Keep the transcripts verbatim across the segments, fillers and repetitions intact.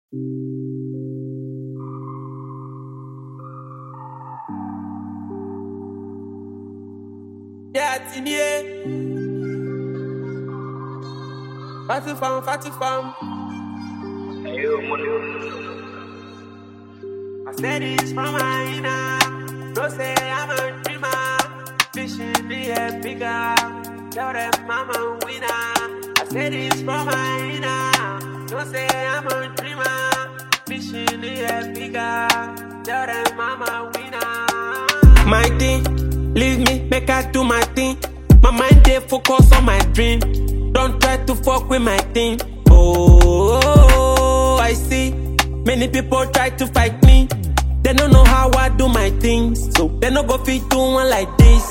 Yeah, Tinier. Fatu fam, fatu fam. I said it's from my inner. Don't say I'm a dreamer. Fishing be a bigger. Tell them I'm a winner. I said it's from my inner. Don't say I'm a dreamer. Fishing be a bigger. Tell them I'm a winner. My thing, leave me, make I do my thing. My mind they focus on my dream. Don't try to fuck with my thing. Oh, I see. Many people try to fight me. They don't know how I do my things, so they no go fit do one like this.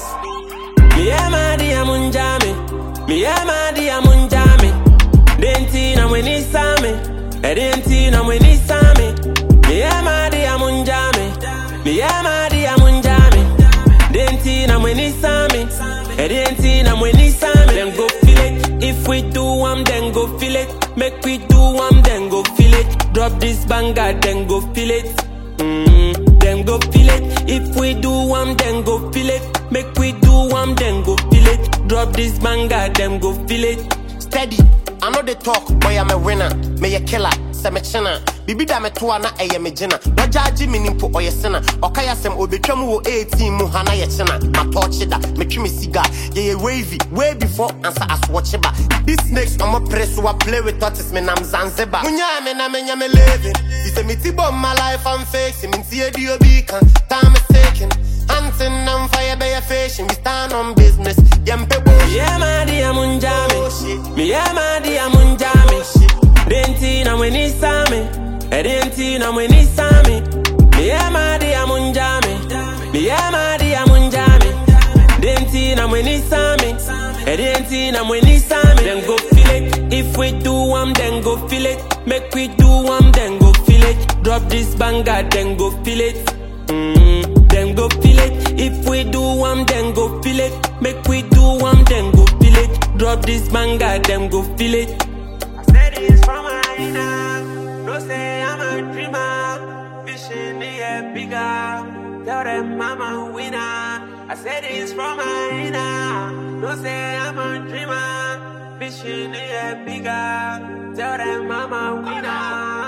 Me amadi amunjame, me amadi amunjame. Denti na weni same, denti na weni same. Me amadi amunjame, me amadi amunjame. Denti na weni same, denti na weni same. Then go feel it. If we do one, then go feel it. Make we do one, then go feel it. Drop this banger, then go feel it. Mm, then go feel it. If we do one, then go feel it. Make we do one, then go feel it. Drop this banger, then go feel it. Steady, I know they talk, boy I'm a winner. Me a killer, se me china. Bibi da me toa na eye me jina. Wajaji me nimpo oye sena. Okaya sem obetwam wo eighteen mu hana ye china. Ma torch da, me twi me cigar. Ye ye wavy, way before answer as watch ba. This snakes I'm a press so I play with tortoise me nam Zanzibar. Munya me na me nya me living. He say me tibo my life I'm facing. Me see a D O B can time is taking. Hunting on fire by a fashion. We stand on business. Yampe bullshit. Me amadi amunjame. Me amadi amunjame. Denti na weni same. Denti na weni same. Me amadi amunjame. Me amadi amunjame. Denti na weni same. Denti na weni same. Then go feel it. If we do one, then go feel it. Make we do one, then go feel it. Drop this banger, then go feel it. Mm, then go feel it. If we do one, then go feel it. Make we do one, then go feel it. Drop this banger, then go feel it. I said it's from my inner. Don't say I'm a dreamer. Fishing the air bigger. Tell them I'm a winner. I said it's from my inner. Don't say I'm a dreamer. Fishing the air bigger. Tell them I'm a winner.